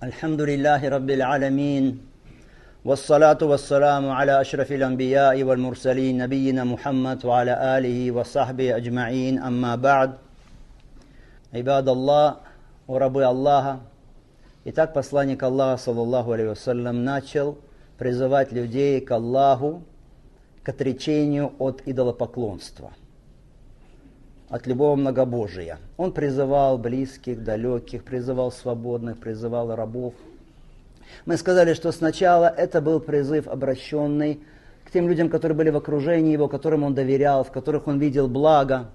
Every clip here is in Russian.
الحمد لله رب العالمين والصلاة والسلام على أشرف الأنبياء والمرسلين نبينا محمد وعلى آله وصحبه أجمعين أما بعد عباد الله ورабы Аллаха. Итак, посланник Аллаха, саллаллаху алейхи вассалям, начал призывать людей к Аллаху, к отречению от идолопоклонства, от любого многобожия. Он призывал близких, далеких, призывал свободных, призывал рабов. Мы сказали, что сначала это был призыв, обращенный к тем людям, которые были в окружении его, которым он доверял, в которых он видел благо.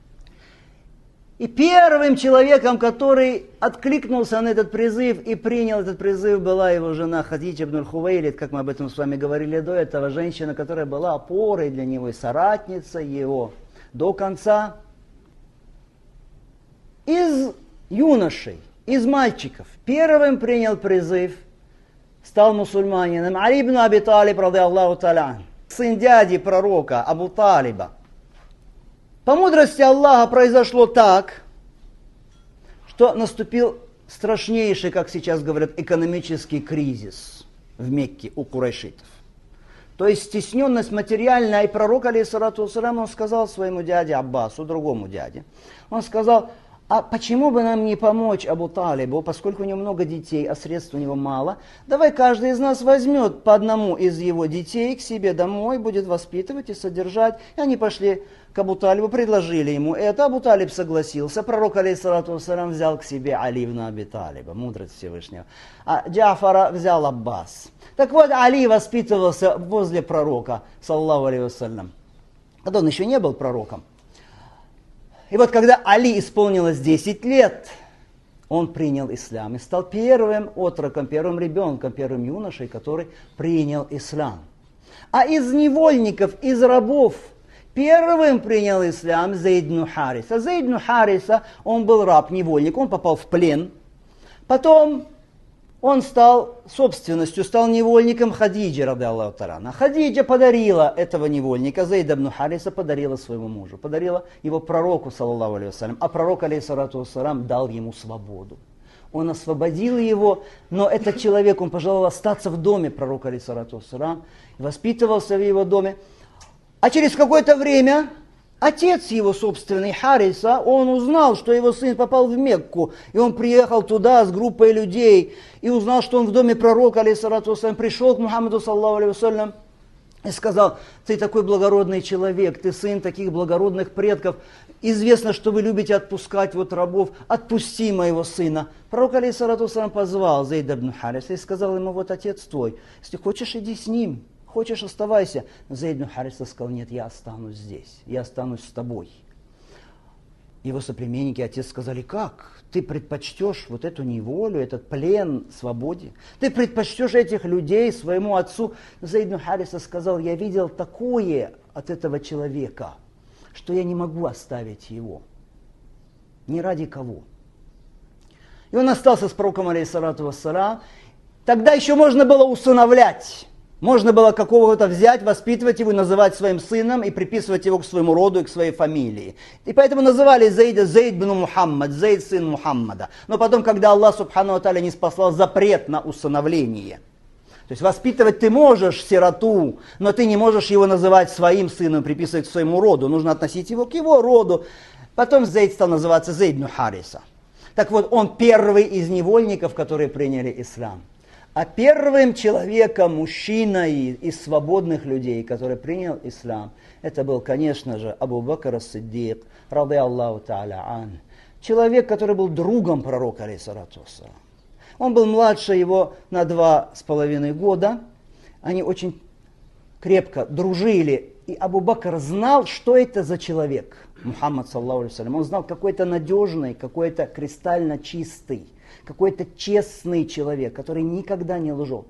И первым человеком, который откликнулся на этот призыв и принял этот призыв, была его жена Хадиджа ибн аль-Хувейлид, как мы об этом с вами говорили до этого, женщина, которая была опорой для него и соратницей его до конца. Из юношей, из мальчиков первым принял призыв, стал мусульманином Али ибн Аби Талиб, ради Аллаху та'аля, сын дяди пророка Абу Талиба. По мудрости Аллаха произошло так, что наступил страшнейший, как сейчас говорят, экономический кризис в Мекке у курайшитов. То есть стесненность материальная, и пророк, алейхиссалату вассалям, он сказал своему дяде Аббасу, другому дяде, он сказал: а почему бы нам не помочь Абу Талибу, поскольку у него много детей, а средств у него мало, давай каждый из нас возьмет по одному из его детей к себе домой, будет воспитывать и содержать. И они пошли к Абу Талибу, предложили ему это, Абу Талиб согласился, пророк, алейхиссалату вассалям, взял к себе Али ибн Аби Талиба, мудрость Всевышнего, а Джафара взял Аббас. Так вот, Али воспитывался возле пророка, саллаллаху алейхи вассалям, когда он еще не был пророком. И вот когда Али исполнилось 10 лет, он принял ислам и стал первым отроком, первым ребенком, первым юношей, который принял ислам. А из невольников, из рабов, первым принял ислам Зейд ибн Хариса. Зейд ибн Хариса, он был раб, невольник, он попал в плен. Потом он стал собственностью, стал невольником Хадиджи, ради Аллаху та'аля. Хадиджа подарила этого невольника, Зейда ибн Хариса, подарила своему мужу, подарила его пророку, саллаллаху алейхи вассалям, а пророк, алейхиссалату вассалям, дал ему свободу. Он освободил его, но этот человек, он пожелал остаться в доме пророка, алейхиссалату вассалям, воспитывался в его доме. А через какое-то время отец его собственный, Хариса, он узнал, что его сын попал в Мекку, и он приехал туда с группой людей, и узнал, что он в доме пророка, алейхиссалату вассалям, пришел к Мухаммаду, саллаллаху алейхи вассалям, и сказал: ты такой благородный человек, ты сын таких благородных предков, известно, что вы любите отпускать вот рабов, отпусти моего сына. Пророк, алейхиссалату вассалям, позвал Зейда ибн Хариса и сказал ему: вот отец твой, если хочешь, иди с ним. Хочешь, оставайся. Но Зейд ибн Хариса сказал: нет, я останусь здесь, я останусь с тобой. Его соплеменники, отец, сказали: как? Ты предпочтешь вот эту неволю, этот плен свободе? Ты предпочтешь этих людей своему отцу? Зейд ибн Хариса сказал: я видел такое от этого человека, что я не могу оставить его. Ни ради кого. И он остался с пророком, алейхиссалату вассалям. Тогда еще можно было усыновлять. Можно было какого-то взять, воспитывать его, называть своим сыном и приписывать его к своему роду и к своей фамилии. И поэтому называли Зейда Зейд бин Мухаммад, Зейд сын Мухаммада. Но потом, когда Аллах субхану ва тааля не спаслал запрет на усыновление, то есть воспитывать ты можешь сироту, но ты не можешь его называть своим сыном, приписывать к своему роду. Нужно относить его к его роду. Потом Зейд стал называться Зейд ибн Хариса. Так вот, он первый из невольников, которые приняли ислам. А первым человеком, мужчиной из свободных людей, который принял ислам, это был, конечно же, Абу Бакр ас-Сиддик, ради Аллаху та'аля ан. Человек, который был другом пророка, алейхиссалату вассалям. Он был младше его на 2,5 года. Они очень крепко дружили. И Абу Бакр знал, что это за человек, Мухаммад, саллаллаху алейхи вассалям. Он знал, какой-то надежный, какой-то кристально чистый, какой-то честный человек, который никогда не лжет.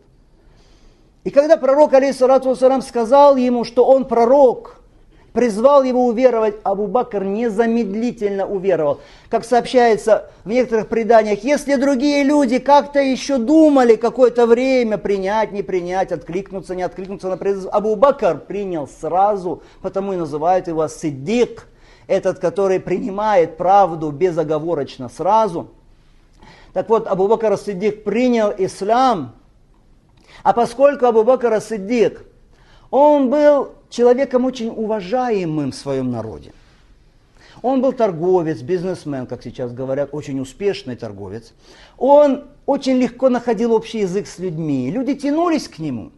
И когда пророк, алейхиссалату вассалям, сказал ему, что он пророк, призвал его уверовать, Абу Бакр незамедлительно уверовал. Как сообщается в некоторых преданиях, если другие люди как-то еще думали какое-то время принять, не принять, откликнуться, не откликнуться на призыв, Абу Бакр принял сразу, потому и называют его Сиддик, этот, который принимает правду безоговорочно сразу. Так вот, Абу Бакр ас-Сиддик принял ислам, а поскольку Абу Бакр ас-Сиддик, он был человеком очень уважаемым в своем народе. Он был торговец, бизнесмен, как сейчас говорят, очень успешный торговец. Он очень легко находил общий язык с людьми. Люди тянулись к нему.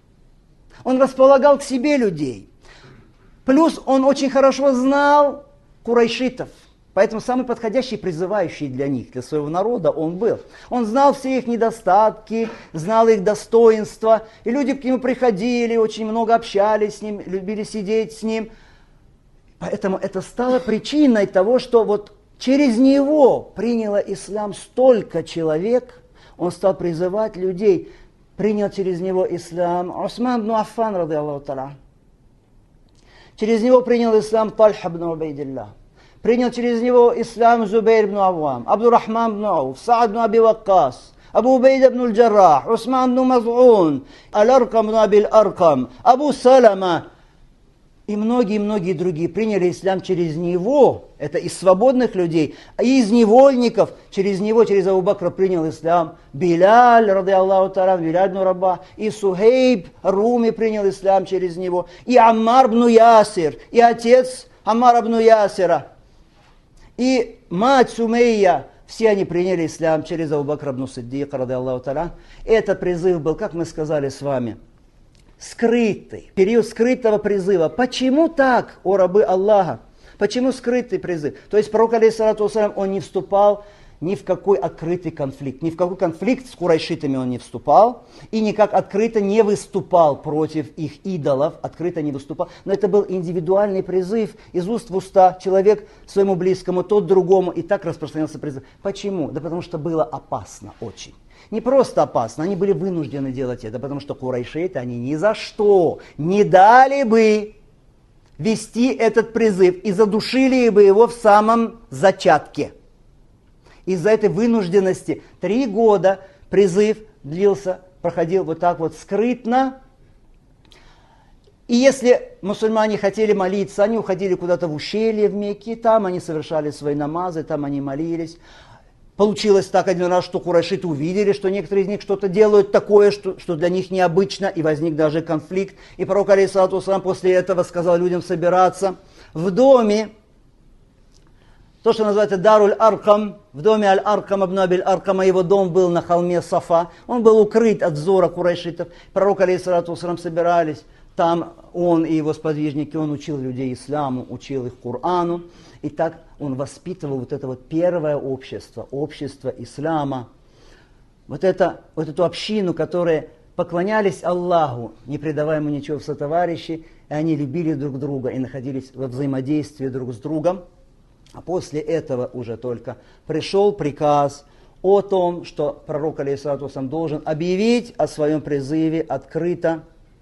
Он располагал к себе людей. Плюс он очень хорошо знал курайшитов. Поэтому самый подходящий, призывающий для них, для своего народа он был. Он знал все их недостатки, знал их достоинства. И люди к нему приходили, очень много общались с ним, любили сидеть с ним. Поэтому это стало причиной того, что вот через него приняло ислам столько человек, он стал призывать людей, принял через него ислам Усман ибн Аффан, ради Аллаху та'аля. Через него принял ислам Тальха ибн Убайдилlah. Принял через него ислам Зубейр ибн Аввам, Абдуррахман ибн Ауф, Саад ибн Аби Ваккас, Абу Убайда ибн аль-Джаррах, Усман ибн Маз'ун, Аль-Аркам ибн Аби Аль-Аркам, Абу Салама. И многие-многие другие приняли ислам через него, это из свободных людей, а из невольников, через него, через Абу Бакра принял ислам Биляль, ради Аллаху та'аля, Биляль ибн Рабах, и Сухейб Руми принял ислам через него, и Аммар ибн Ясир, и отец Аммар ибн Ясира, и мать Сумейя, все они приняли ислам через Абу Бакра ибн Сиддика, ради Аллаху та'аля. Этот призыв был, как мы сказали с вами, скрытый, период скрытого призыва. Почему так, о рабы Аллаха? Почему скрытый призыв? То есть пророк, алейхиссалату вассалям, он не вступал ни в какой открытый конфликт. Ни в какой конфликт с курайшитами он не вступал. И никак открыто не выступал против их идолов. Открыто не выступал. Но это был индивидуальный призыв из уст в уста. Человек своему близкому, тот другому. И так распространился призыв. Почему? Да потому что было опасно очень. Не просто опасно, они были вынуждены делать это, потому что курайшиты, они ни за что не дали бы вести этот призыв и задушили бы его в самом зачатке. Из-за этой вынужденности 3 года призыв длился, проходил вот так вот скрытно. И если мусульмане хотели молиться, они уходили куда-то в ущелье в Мекке, там они совершали свои намазы, там они молились. Получилось так один раз, что курайшиты увидели, что некоторые из них что-то делают такое, что для них необычно, и возник даже конфликт. И пророк, алейхиссалату вассалям, после этого сказал людям собираться в доме, то, что называется Даруль Аркам, в доме Аль-Аркам ибн Аби Аль-Аркама, его дом был на холме Сафа, он был укрыт от взора курайшитов. Пророк, алейхиссалату вассалям, собирались, там он и его сподвижники, он учил людей исламу, учил их Корану. И так он воспитывал вот это вот первое общество, общество ислама, вот эту общину, которые поклонялись Аллаху, не предавая ему ничего в сотоварищи, и они любили друг друга и находились во взаимодействии друг с другом. А после этого уже только пришел приказ о том, что пророк, алейхиссалату вассалям, должен объявить о своем призыве открыто.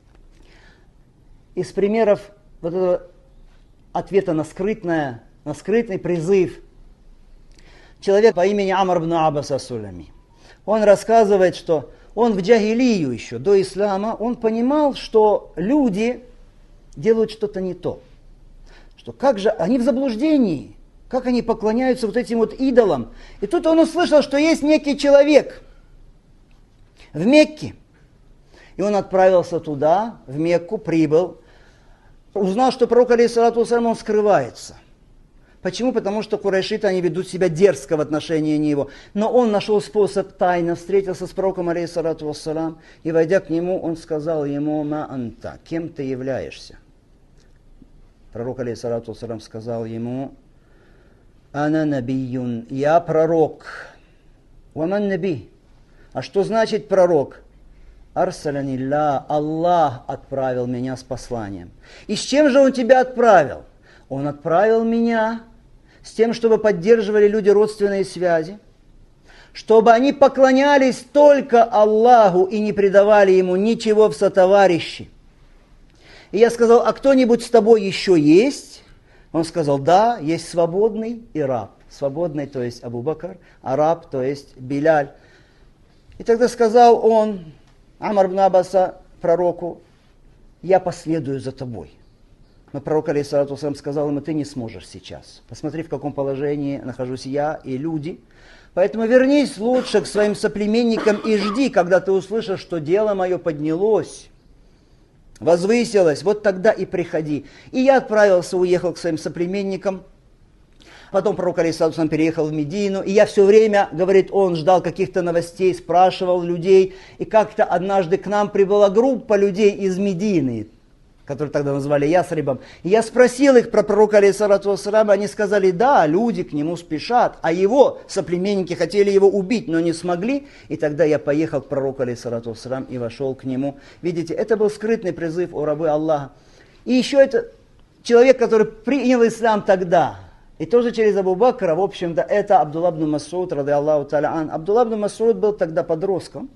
Из примеров вот этого ответа на скрытный призыв. Человек по имени Амр ибн Аббас ас-Сулами. Он рассказывает, что он в джахилию еще, до ислама, он понимал, что люди делают что-то не то. Что как же, они в заблуждении, как они поклоняются вот этим вот идолам. И тут он услышал, что есть некий человек в Мекке. И он отправился туда, в Мекку, прибыл, узнал, что пророк, алейхиссалату вассалям, он скрывается. Почему? Потому что курайшиты, они ведут себя дерзко в отношении него. Но он нашел способ тайно, встретился с пророком, алейхиссалату вассалям, и, войдя к нему, он сказал ему: «Ма анта», кем ты являешься? Пророк, алейхиссалату вассалям, сказал ему: «Ана набийюн», я пророк. «Ваман наби», а что значит пророк? «Арсалянилля», Аллах отправил меня с посланием. И с чем же он тебя отправил? Он отправил меня с тем, чтобы поддерживали люди родственные связи, чтобы они поклонялись только Аллаху и не предавали Ему ничего в сотоварищи. И я сказал: а кто-нибудь с тобой еще есть? Он сказал: да, есть свободный и раб. Свободный, то есть Абу Бакр, а раб, то есть Биляль. И тогда сказал он, Амр ибн Аббаса, пророку: я последую за тобой. Но пророк, алейхиссалату вассалям, сказал ему: ты не сможешь сейчас. Посмотри, в каком положении нахожусь я и люди. Поэтому вернись лучше к своим соплеменникам и жди, когда ты услышишь, что дело мое поднялось, возвысилось, вот тогда и приходи. И я отправился, уехал к своим соплеменникам. Потом пророк алейхиссалям переехал в Медину, и я все время, говорит, он ждал каких-то новостей, спрашивал людей, и как-то однажды к нам прибыла группа людей из Медины, которые тогда назвали Ясрибом. И я спросил их про пророка алейхиссалям, они сказали, да, люди к нему спешат, а его соплеменники хотели его убить, но не смогли. И тогда я поехал к пророку алейхиссалям и вошел к нему. Видите, это был скрытный призыв о рабы Аллаха. И еще это человек, который принял ислам тогда. И тоже через Абу Бакра, в общем-то, это Абдулла ибн Мас'уд, ради Аллаху та'аля ан. Абдулла ибн Мас'уд был тогда подростком.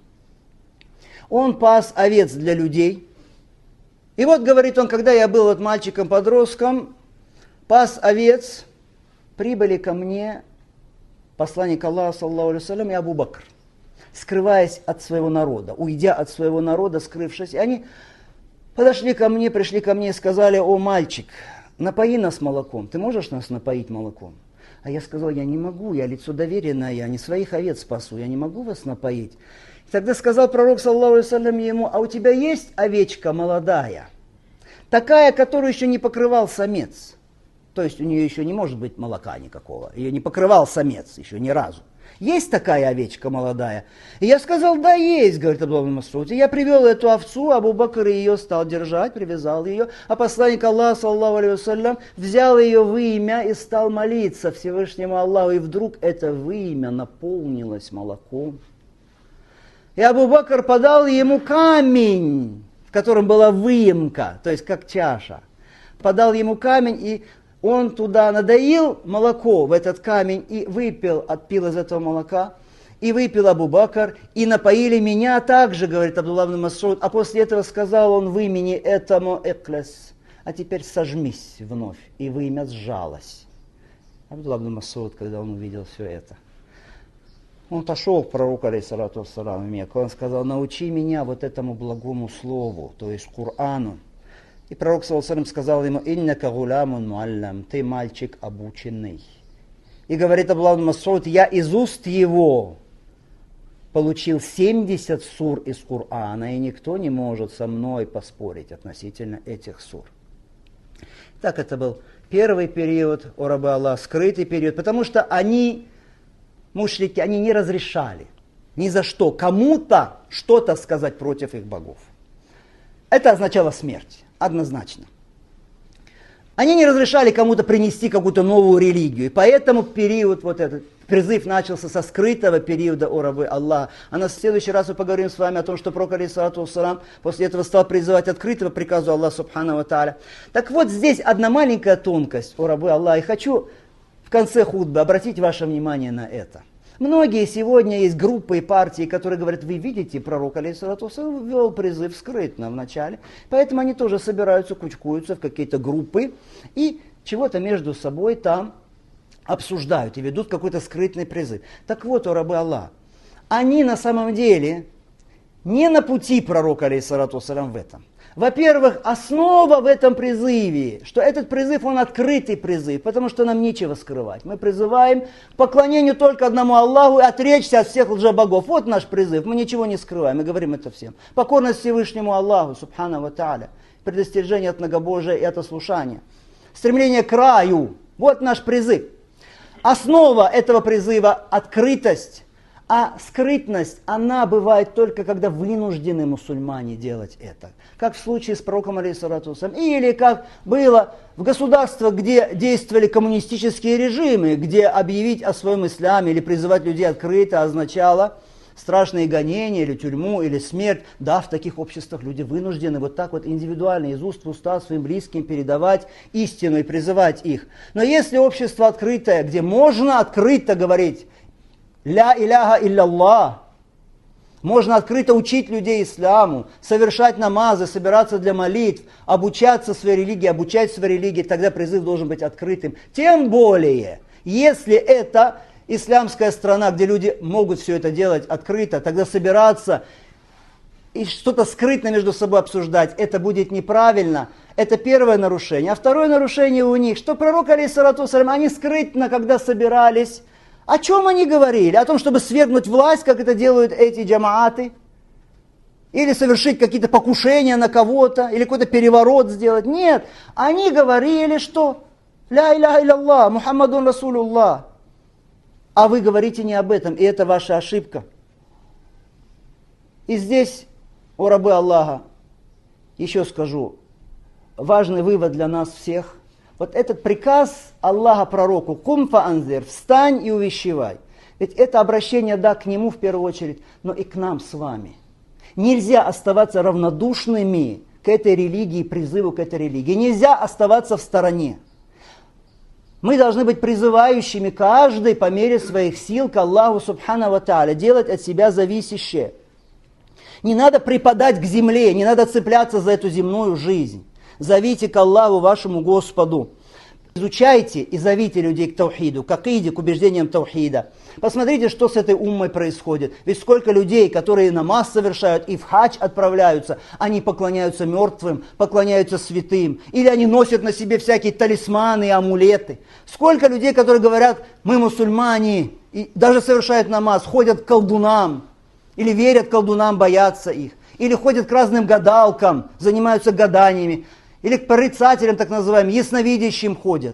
Он пас овец для людей. И вот, говорит он, когда я был вот мальчиком-подростком, пас овец, прибыли ко мне посланник Аллаха, саллаллаху алейхи вассалям, и Абу Бакр, скрываясь от своего народа, уйдя от своего народа, скрывшись. И они пришли ко мне и сказали, о, мальчик, напои нас молоком. Ты можешь нас напоить молоком? А я сказал, я не могу, я лицо доверенное, я не своих овец спасу, я не могу вас напоить. И тогда сказал пророк, саллаллаху алейхи вассалям, ему, а у тебя есть овечка молодая, такая, которую еще не покрывал самец? То есть у нее еще не может быть молока никакого, ее не покрывал самец еще ни разу. Есть такая овечка молодая? И я сказал, да, есть, говорит Абдулла ибн Мас'уд. И я привел эту овцу, Абу Бакр ее стал держать, привязал ее. А посланник Аллаха, саллаллаху алейхи вассалям, взял ее в имя и стал молиться Всевышнему Аллаху. И вдруг это вымя наполнилось молоком. И Абу Бакр подал ему камень, в котором была выемка, то есть как чаша. Подал ему камень, и он туда надоил молоко в этот камень и выпил, отпил из этого молока, и выпил Абу Бакр, и напоили меня также, говорит Абдулла ибн Мас'уд. А после этого сказал он в имени этому «Эклес», а теперь сожмись вновь, и вымя сжалось. Абдулла ибн Мас'уд, когда он увидел все это, он пошел к пророку, алейхиссалату вассалам, в Мекку, он сказал, научи меня вот этому благому слову, то есть Корану. И пророк, саллаллаху алейхи ва саллям, сказал ему, «Иннака гулямун муаллам», ты мальчик обученный. И говорит Абдулла ибн Мас'уд, я из уст его получил 70 сур из Корана, и никто не может со мной поспорить относительно этих сур. Так это был первый период, о рабы Аллах, скрытый период, потому что они, мушрики, они не разрешали ни за что кому-то что-то сказать против их богов. Это означало смерть, однозначно. Они не разрешали кому-то принести какую-то новую религию. И поэтому период, вот этот призыв начался со скрытого периода, о рабы Аллаха. А на следующий раз мы поговорим с вами о том, что пророк, алейхиссалату вассалам, после этого стал призывать открытого приказу Аллаха, субхану ва тааля. Так вот, здесь одна маленькая тонкость, о рабы Аллаха. И хочу в конце хутбы обратить ваше внимание на это. Многие сегодня есть группы и партии, которые говорят, вы видите, пророк, алейхиссалату вассалам, ввел призыв скрытно в начале, поэтому они тоже собираются, кучкуются в какие-то группы и чего-то между собой там обсуждают и ведут какой-то скрытный призыв. Так вот, о рабы Аллаха, они на самом деле не на пути пророка, алейхиссалату вассалам, в этом. Во-первых, основа в этом призыве, что этот призыв, он открытый призыв, потому что нам нечего скрывать. Мы призываем к поклонению только одному Аллаху и отречься от всех лжебогов. Вот наш призыв, мы ничего не скрываем, мы говорим это всем. Покорность Всевышнему Аллаху, субхану ва тааля, предостережение от многобожия и от ослушания. Стремление к раю, вот наш призыв. Основа этого призыва – открытость. А скрытность, она бывает только, когда вынуждены мусульмане делать это. Как в случае с пророком, алейхиссалату вассалям, или как было в государствах, где действовали коммунистические режимы, где объявить о своем исламе или призывать людей открыто означало страшные гонения, или тюрьму, или смерть. Да, в таких обществах люди вынуждены вот так вот индивидуально, из уст в уста своим близким передавать истину и призывать их. Но если общество открытое, где можно открыто говорить «Ля иляха илляллах», можно открыто учить людей исламу, совершать намазы, собираться для молитв, обучаться своей религии, обучать своей религии, тогда призыв должен быть открытым. Тем более, если это исламская страна, где люди могут все это делать открыто, тогда собираться и что-то скрытно между собой обсуждать, это будет неправильно. Это первое нарушение. А второе нарушение у них, что пророк, алейхиссалату вассалям, они скрытно, когда собирались, О чем они говорили? О том, чтобы свергнуть власть, как это делают эти джамааты? Или совершить какие-то покушения на кого-то, или какой-то переворот сделать? Нет, они говорили, что «Ля иляха илlallah, Мухаммадун Расулуллах». А вы говорите не об этом, и это ваша ошибка. И здесь, о рабы Аллаха, еще скажу, важный вывод для нас всех. Вот этот приказ Аллаха пророку «Кум фа анзир», «Встань и увещевай». Ведь это обращение, да, к нему в первую очередь, но и к нам с вами. Нельзя оставаться равнодушными к этой религии, призыву к этой религии. Нельзя оставаться в стороне. Мы должны быть призывающими каждый по мере своих сил к Аллаху Субхану ва Тааля, делать от себя зависящее. Не надо припадать к земле, не надо цепляться за эту земную жизнь. Зовите к Аллаху, вашему Господу. Изучайте и зовите людей к таухиду, к акиде, к убеждениям таухида. Посмотрите, что с этой уммой происходит. Ведь сколько людей, которые намаз совершают и в хадж отправляются, они поклоняются мертвым, поклоняются святым. Или они носят на себе всякие талисманы и амулеты. Сколько людей, которые говорят, мы мусульмане, и даже совершают намаз, ходят к колдунам. Или верят колдунам, боятся их. Или ходят к разным гадалкам, занимаются гаданиями. Или к прорицателям, так называемым, ясновидящим ходят.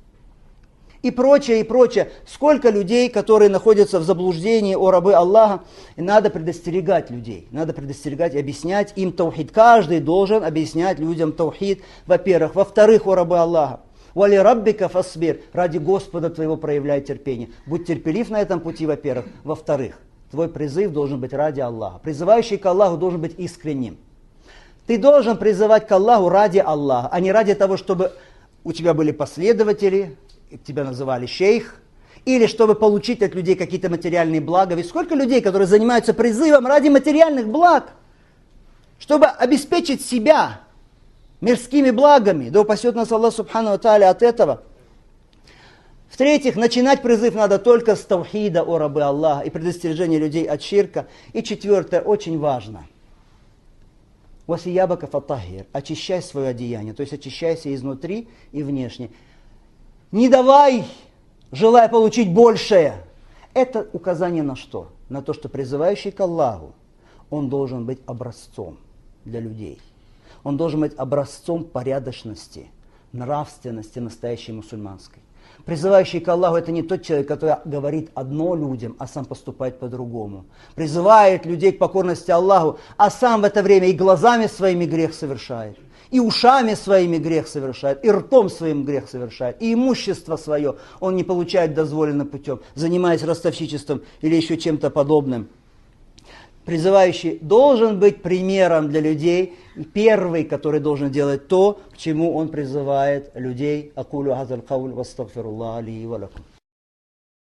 И прочее, и прочее. Сколько людей, которые находятся в заблуждении, о рабы Аллаха. И надо предостерегать людей. Надо предостерегать и объяснять им таухид. Каждый должен объяснять людям таухид, во-первых. Во-вторых, о рабы Аллаха. «Вали раббика фасбир». Ради Господа твоего проявляй терпение. Будь терпелив на этом пути, во-первых. Во-вторых, твой призыв должен быть ради Аллаха. Призывающий к Аллаху должен быть искренним. Ты должен призывать к Аллаху ради Аллаха, а не ради того, чтобы у тебя были последователи, тебя называли шейх, или чтобы получить от людей какие-то материальные блага. Ведь сколько людей, которые занимаются призывом ради материальных благ, чтобы обеспечить себя мирскими благами. Да упасет нас Аллах Субхану ва Тааля от этого. В-третьих, начинать призыв надо только с таухида, о рабы Аллаха, и предостережения людей от ширка. И четвертое, очень важно. «Васиябака фатахир», очищай свое одеяние, то есть очищайся изнутри и внешне. Не давай, желая получить большее. Это указание на что? На то, что призывающий к Аллаху, он должен быть образцом для людей. Он должен быть образцом порядочности, нравственности настоящей мусульманской. Призывающий к Аллаху — это не тот человек, который говорит одно людям, а сам поступает по-другому. Призывает людей к покорности Аллаху, а сам в это время и глазами своими грех совершает, и ушами своими грех совершает, и ртом своим грех совершает, и имущество свое он не получает дозволенным путем, занимаясь ростовщичеством или еще чем-то подобным. Призывающий должен быть примером для людей, и первый, который должен делать то, к чему он призывает людей. Акулю хазаль кауль вастагфируллах ли ва лакум.